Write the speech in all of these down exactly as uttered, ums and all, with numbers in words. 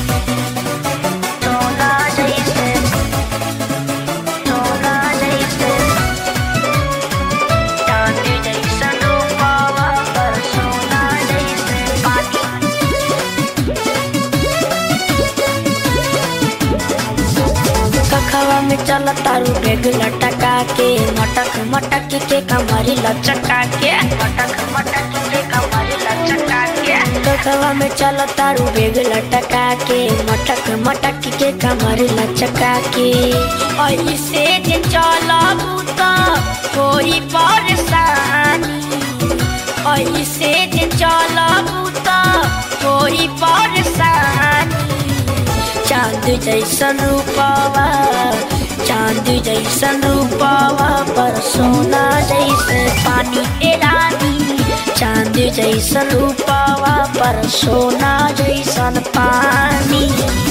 सोना जैसे सोना जैसे चांदी जैसन रूपवा पर सोना जैसे पानी कखवा में चल तारू बेग लटका के मटक मटक के कमरी लचका के मटक मटक के कमरी लचका के कखवा में चल तारू बेग लटका के मटक मटक के कमरी लचका के ऐसे जे चलबू त कोई परेशानी ऐसे जे चलबू त कोई परेशानी चांद जैसन रूपवा चांद जैसन रूपवा पर सोना जैसे पानी ए रानी चांद जैसन रूपवा पर सोना जैसन पानी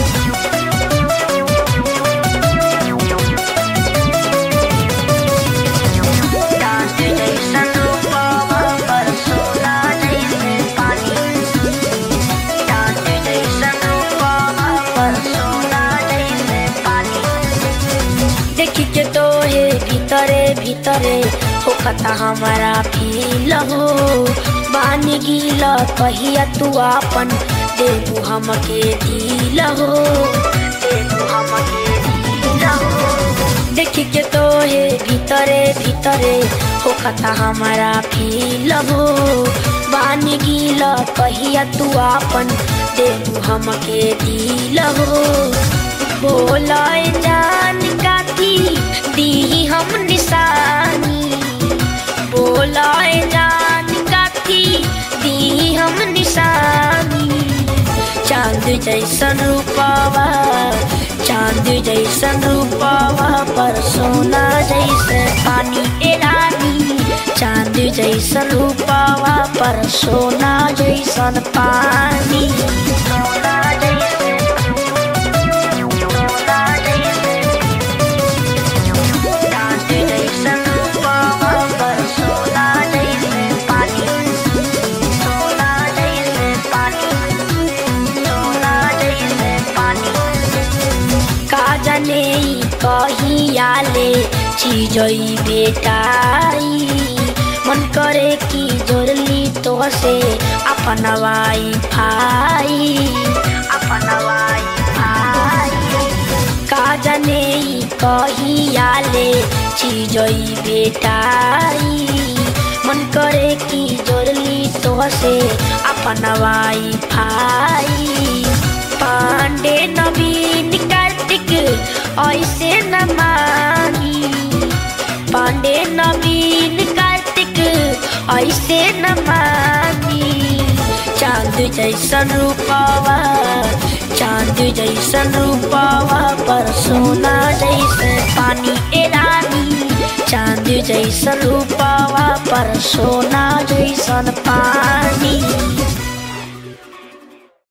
चांद जैसन रूपवा पर सोना जैसे पानी चांद जैसन रूपवा पर सोना जैसे पानी देखी के तो हे भीतरे भीतरे होखता हमारा फील हो बानी गीला कहिया तू आपन देबू हमके दिल हो देबू हमके दिल हो देखी के तो हे भीतरे भीतरे होखता हमारा फील हो बानी गीला कहिया तू आपन देबू हमके दिल हो बोलाए जान काथी दी हम निशानी बोलाए जान काथी दी हम निशानी चांद जैसन रूपवा चांद जैसन रूपवा पर सोना जैसे पानी ए रानी चांद जैसन रूपवा पर सोना जैसन पानी सोना जैसे कहियाले चीजई बेटाई मन करे कि जोड़ली तो से अपन वाई भाई अपन वाई भाई का जाने कहियाले चीजई बेटाई मन करे कि जोड़ली तो से अपन वाई भाई पांडे नवीन कार्तिक ऐसे न मानी पांडे नवीन कार्तिक ऐसे न मानी चांद जैसन रूपवा चांद जैसन रूपवा पर सोना जैसे पानी ए रानी चांद जैसन रूपवा पर सोना जैसन पानी।